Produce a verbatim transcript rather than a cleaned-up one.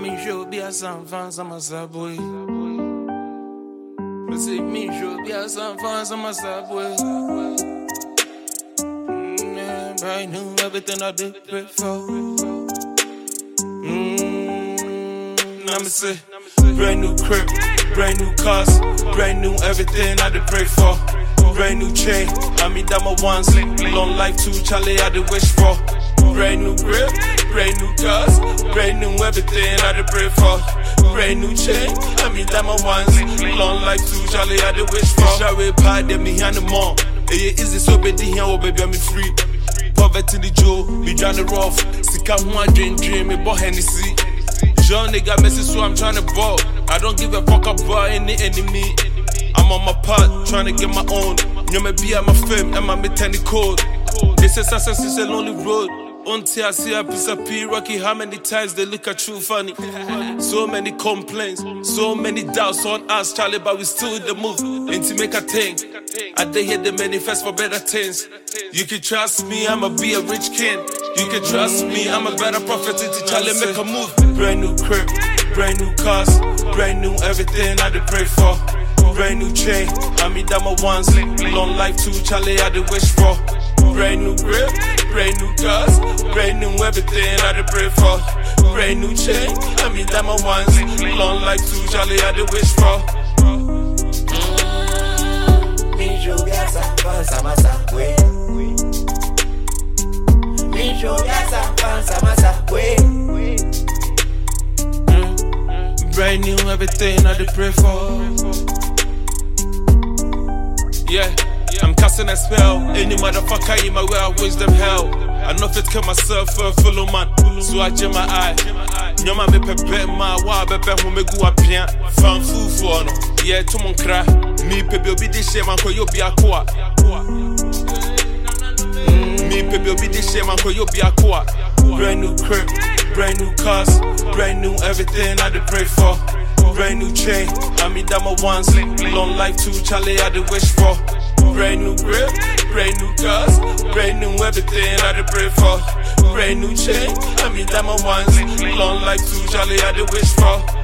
me show be a some fans on my subway. Me say me show be a some fans on my subway. Mm, yeah, brand new everything I did pray for. Mm, now me say brand new crib, brand new cars, brand new everything I did pray for. Brand new chain, I mean that my ones. Long life too, Charlie I did wish for. Brand new grip, brand new cars, brand new everything I did pray for. Brand new chain, I mean that my ones. Long life too, Charlie I did wish for. Shall we pie them me hand them on? It is so bad here, oh baby I'm free. Poverty the Joe, me drown the rough. Sick I'm one dream dream, me boy Hennessy. John nigga messy so I'm trying to ball. I don't give a fuck about any enemy. I'm on my part, trying to get my own. You may be at my fame and my mechanic code. They say success is a lonely road. Until I see a piece of P Rocky, how many times they look at you funny? So many complaints, so many doubts on us, Charlie, but we still the move. And to make a thing, I they hear the manifest for better things. You can trust me, I'ma be a rich king. You can trust me, I'm a better prophet. To Charlie, make a move. Brand new crib, brand new cars, brand new everything I did pray for. Brand new chain, I mean that my ones. Long life too, Charlie, I did wish for. Brand new grip, brand new cars, brand new everything I did pray for. Brand new chain, I mean that my ones. Long life too, Charlie, I did wish for. Me show yes, I'm fans, I'm a subway. Me show yes, I'm fans, I'm a subway. Brand new everything I did pray for. Yeah, I'm casting a spell. Any motherfucker in my way, I wish them hell. I know if it kill myself for a fellow man. So I jam my eye. Nyama me pepe ma wa bebe ho me gu apia. Fan fufu ono. Yeah, to mon cry. Me pepe obi di shame man ko yo bi akwa. Me pepe obi di shame man ko yo bi akwa. Brand new crib, brand new cars, brand new everything I did pray for. Brand new chain, I mean that my ones. Long life too, Charlie, I did wish for. Brand new grip, brand new cars, brand new everything I did pray for. Brand new chain, I mean that my ones. Long life too, Charlie, I did wish for.